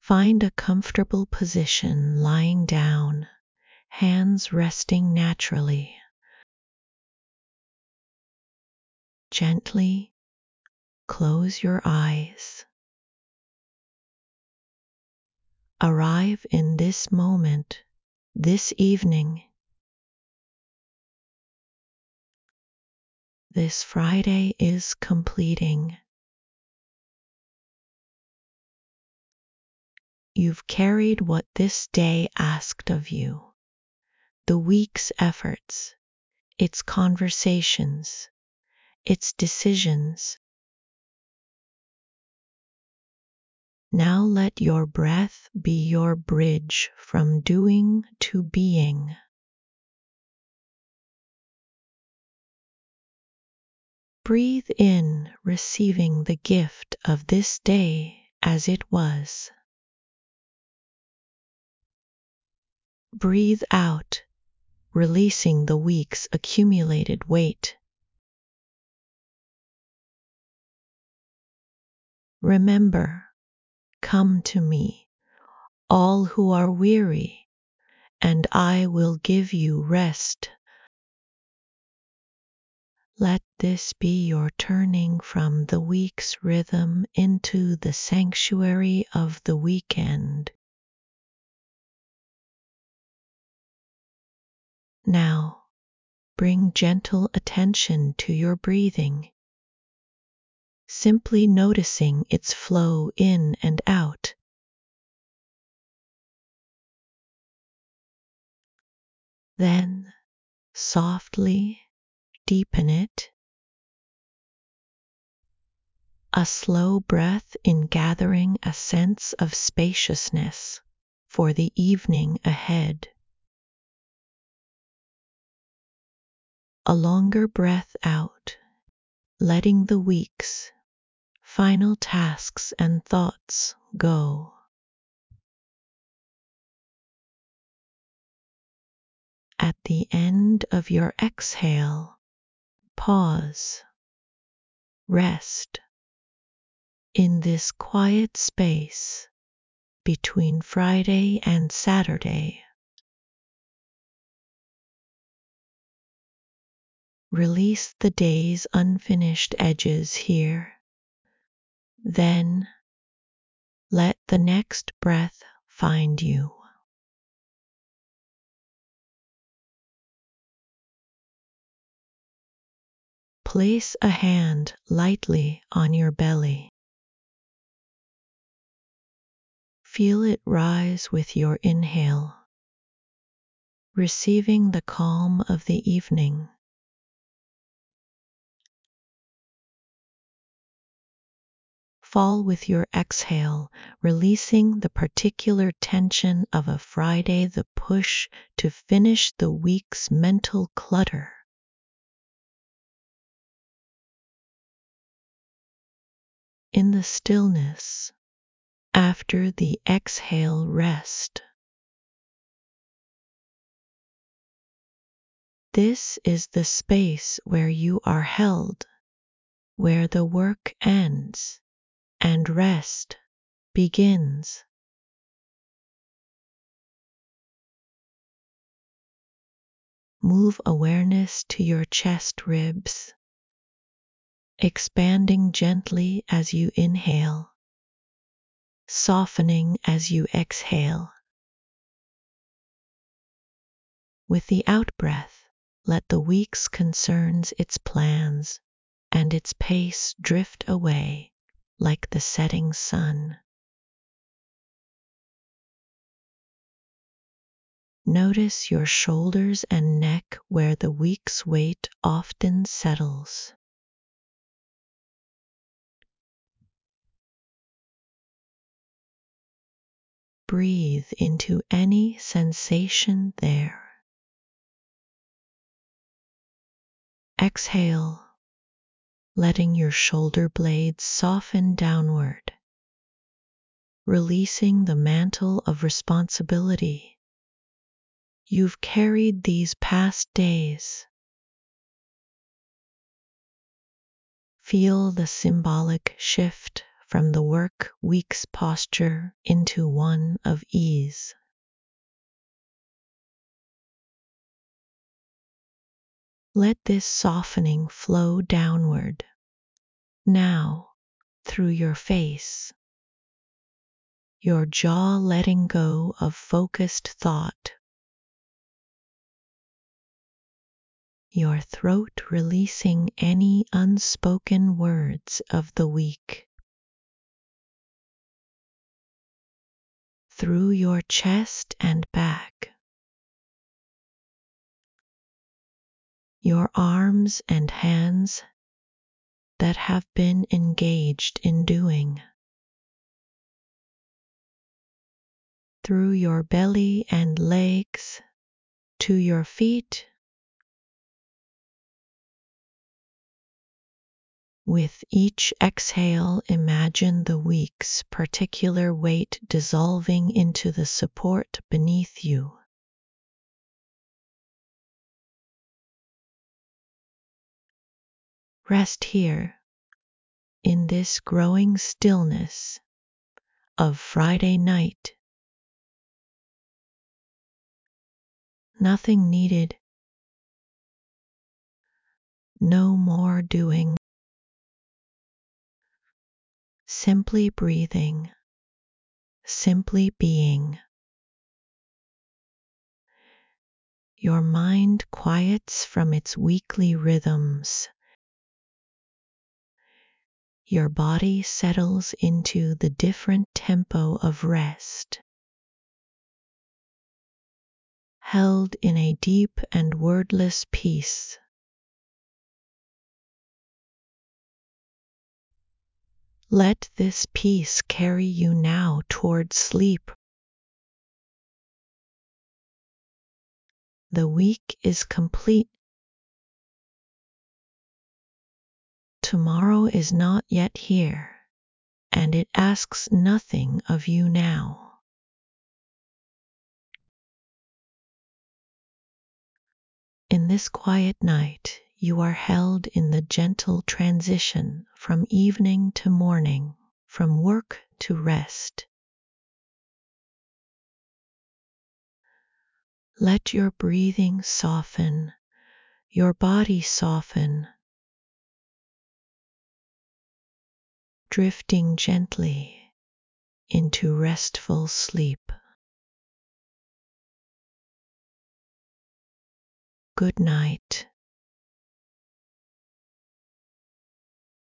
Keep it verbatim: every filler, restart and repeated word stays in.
Find a comfortable position lying down, hands resting naturally. Gently close your eyes. Arrive in this moment, this evening. This Friday is completing. You've carried what this day asked of you, the week's efforts, its conversations, its decisions. Now let your breath be your bridge from doing to being. Breathe in, receiving the gift of this day as it was. Breathe out, releasing the week's accumulated weight. Remember, come to me, all who are weary, and I will give you rest. Let this be your turning from the week's rhythm into the sanctuary of the weekend. Now, bring gentle attention to your breathing, simply noticing its flow in and out. Then, softly deepen it. A slow breath in gathering a sense of spaciousness for the evening ahead. A longer breath out, letting the week's final tasks and thoughts go. At the end of your exhale, pause, rest in this quiet space between Friday and Saturday. Release the day's unfinished edges here. Then let the next breath find you. Place a hand lightly on your belly. Feel it rise with your inhale, receiving the calm of the evening. Fall with your exhale, releasing the particular tension of a Friday, the push to finish the week's mental clutter. In the stillness, after the exhale, rest. This is the space where you are held, where the work ends and rest begins. Move awareness to your chest ribs, expanding gently as you inhale, softening as you exhale. With the out-breath, let the week's concerns, its plans, and its pace drift away like the setting sun. Notice your shoulders and neck where the week's weight often settles. Breathe into any sensation there. Exhale, letting your shoulder blades soften downward, releasing the mantle of responsibility you've carried these past days. Feel the symbolic shift from the work week's posture into one of ease. Let this softening flow downward, now through your face, your jaw letting go of focused thought, your throat releasing any unspoken words of the week, through your chest and back, your arms and hands that have been engaged in doing, through your belly and legs to your feet. With each exhale, imagine the week's particular weight dissolving into the support beneath you. Rest here in this growing stillness of Friday night. Nothing needed, no more doing, simply breathing, simply being. Your mind quiets from its weekly rhythms. Your body settles into the different tempo of rest, held in a deep and wordless peace. Let this peace carry you now toward sleep. The week is complete. Tomorrow is not yet here, and it asks nothing of you now. In this quiet night, you are held in the gentle transition from evening to morning, from work to rest. Let your breathing soften, your body soften, drifting gently into restful sleep. Good night.